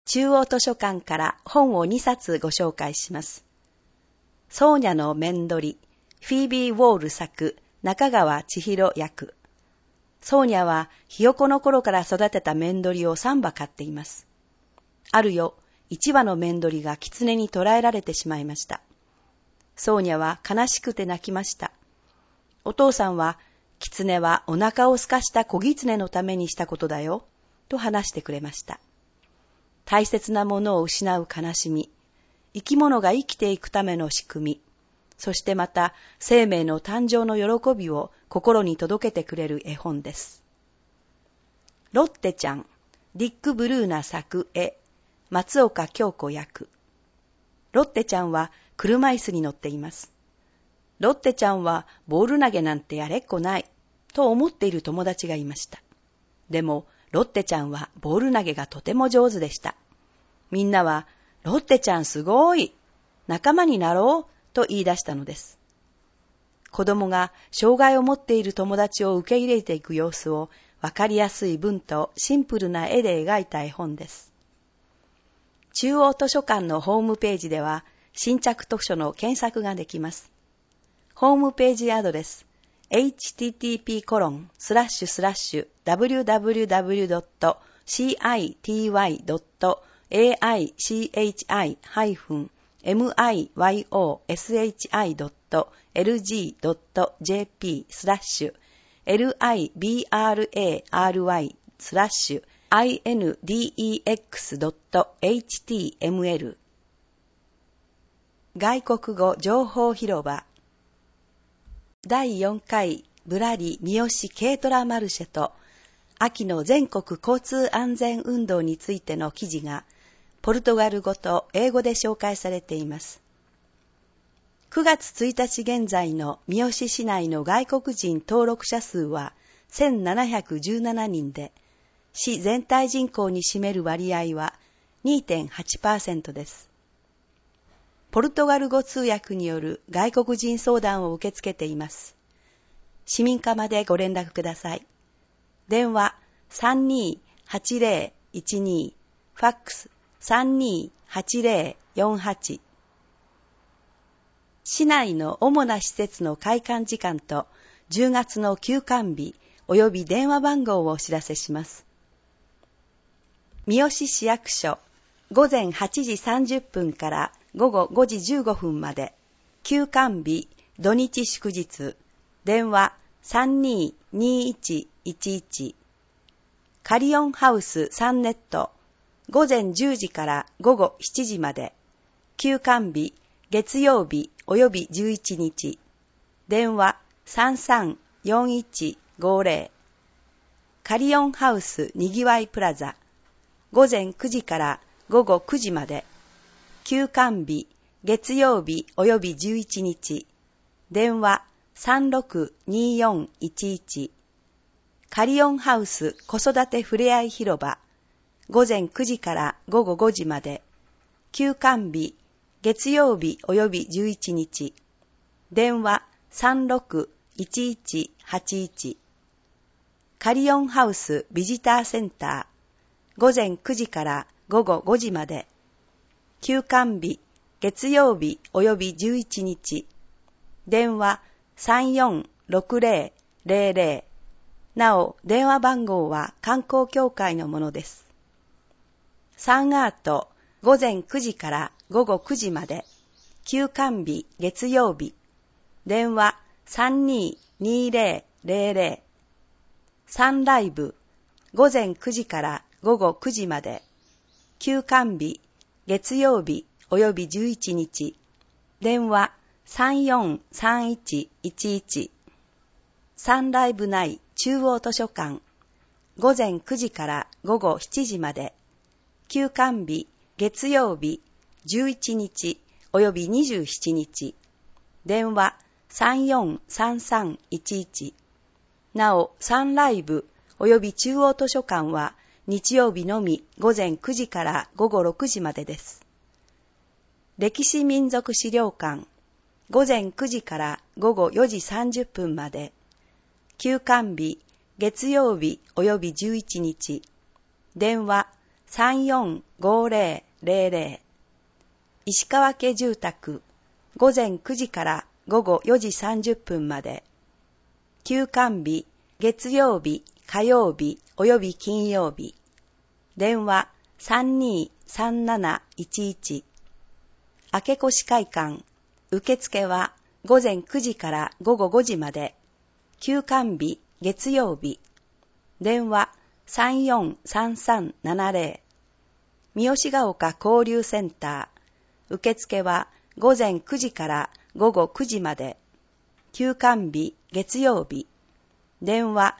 中央図書館から本を2冊ご紹介します。ソーニャの面取り、フィービー・ウォール作、中川千尋役。ソーニャはひよこの頃から育てた面取りを3羽飼っています。ある夜、1羽の面取りが狐に捕らえられてしまいました。ソーニャは悲しくて泣きました。お父さんは、狐はお腹を空かした小狐のためにしたことだよ、と話してくれました。大切なものを失う悲しみ、生き物が生きていくための仕組み、そしてまた生命の誕生の喜びを心に届けてくれる絵本です。ロッテちゃん、ディック・ブルーナ作絵、松岡京子役。ロッテちゃんは車椅子に乗っています。ロッテちゃんはボール投げなんてやれっこない、と思っている友達がいました。でも、ロッテちゃんはボール投げがとても上手でした。みんなは、ロッテちゃんすごい、仲間になろう、と言い出したのです。子供が障害を持っている友達を受け入れていく様子をわかりやすい文とシンプルな絵で描いた絵本です。中央図書館のホームページでは新着図書の検索ができます。ホームページアドレス http://www.cityy.lg.jp/index.html 外国語情報広場第4回ぶらり三好軽トラマルシェと秋の全国交通安全運動についての記事がポルトガル語と英語で紹介されています。9月1日現在の三好市内の外国人登録者数は1717人で、市全体人口に占める割合は 2.8% です。ポルトガル語通訳による外国人相談を受け付けています。市民課までご連絡ください。電話 328012 ファックス 328048 市内の主な施設の開館時間と10月の休館日及び電話番号をお知らせします。三好市役所午前8時30分から午後5時15分まで、休館日、土日祝日、電話 322111 カリオンハウスサンネット、午前10時から午後7時まで、休館日、月曜日及び11日、電話 334150 カリオンハウスにぎわいプラザ、午前9時から午後9時まで、休館日、月曜日及び11日、電話 362411 カリオンハウス子育てふれあい広場、午前9時から午後5時まで、休館日、月曜日及び11日、電話 361181 カリオンハウスビジターセンター、午前9時から午後5時まで、休館日、月曜日及び11日、電話 346000 なお、電話番号は観光協会のものです。サンアート、午前9時から午後9時まで、休館日、月曜日、電話322000。サンライブ、午前9時から午後9時まで、休館日、月曜日及び11日、電話343111。サンライブ内中央図書館、午前9時から午後7時まで、休館日、月曜日、11日及び27日、電話343311。なお、サンライブ及び中央図書館は日曜日のみ午前9時から午後6時までです。歴史民族資料館、午前9時から午後4時30分まで、休館日、月曜日及び11日、電話 5000。石川家住宅、午前9時から午後4時30分まで。休館日、月曜日、火曜日及び金曜日。電話323711。明け越会館、受付は午前9時から午後5時まで。休館日、月曜日。電話343370。三好ヶ丘交流センター。受付は午前9時から午後9時まで。休館日、月曜日。電話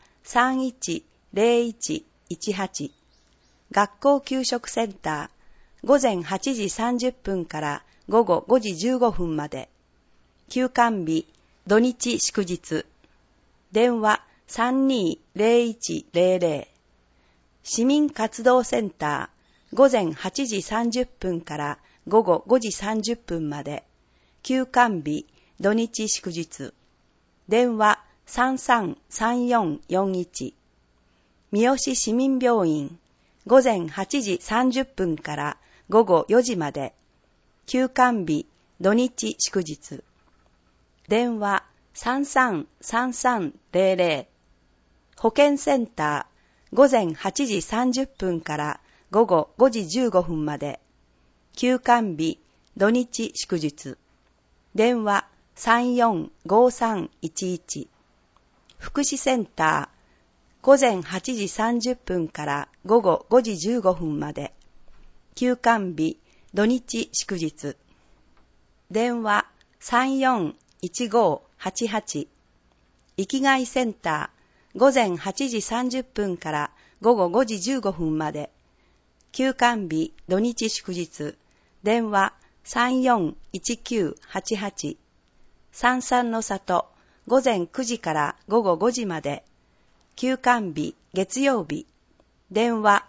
310118。学校給食センター。午前8時30分から午後5時15分まで。休館日、土日祝日。電話320100。市民活動センター。午前8時30分から午後5時30分まで。休館日、土日祝日。電話333441。三好市民病院。午前8時30分から午後4時まで。休館日、土日祝日。電話333300。保健センター。午前8時30分から午後5時15分まで。休館日、土日祝日。電話345311。福祉センター。午前8時30分から午後5時15分まで。休館日、土日祝日。電話341588。生きがいセンター。午前8時30分から午後5時15分まで。休館日、土日祝日。電話341988。三々の里。午前9時から午後5時まで。休館日、月曜日。電話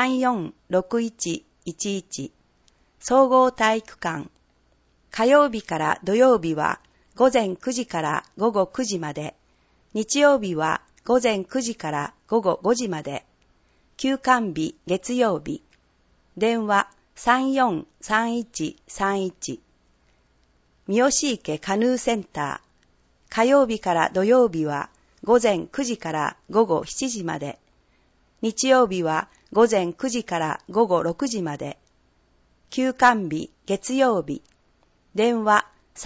346111。総合体育館。火曜日から土曜日は午前9時から午後9時まで。日曜日は午前9時から午後5時まで。休館日、月曜日。電話343131。三好池カヌーセンター。火曜日から土曜日は午前9時から午後7時まで。日曜日は午前9時から午後6時まで。休館日、月曜日。電話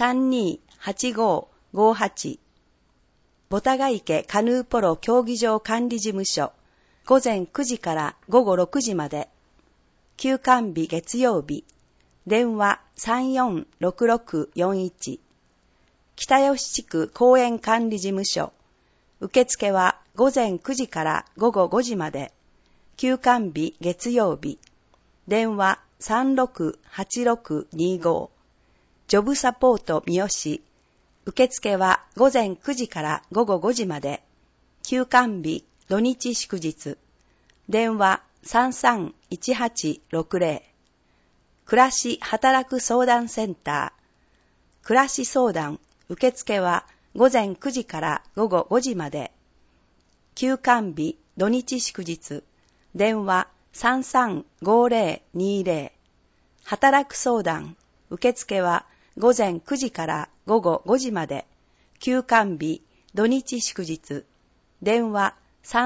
328558。ボタガ池カヌーポロ競技場管理事務所。午前9時から午後6時まで。休館日、月曜日。電話346641。北吉地区公園管理事務所。受付は午前9時から午後5時まで。休館日、月曜日。電話368625。ジョブサポート三好。受付は午前9時から午後5時まで。休館日、土日祝日。電話331860。暮らし働く相談センター。暮らし相談。受付は午前9時から午後5時まで。休館日、土日祝日。電話335020。働く相談。受付は午前9時から午後5時まで。休館日、土日祝日。電話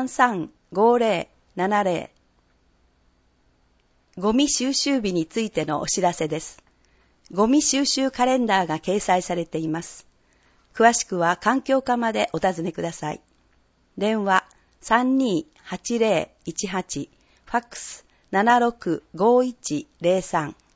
335070。ゴミ収集日についてのお知らせです。ゴミ収集カレンダーが掲載されています。詳しくは環境課までお尋ねください。電話328018。ファックス765103。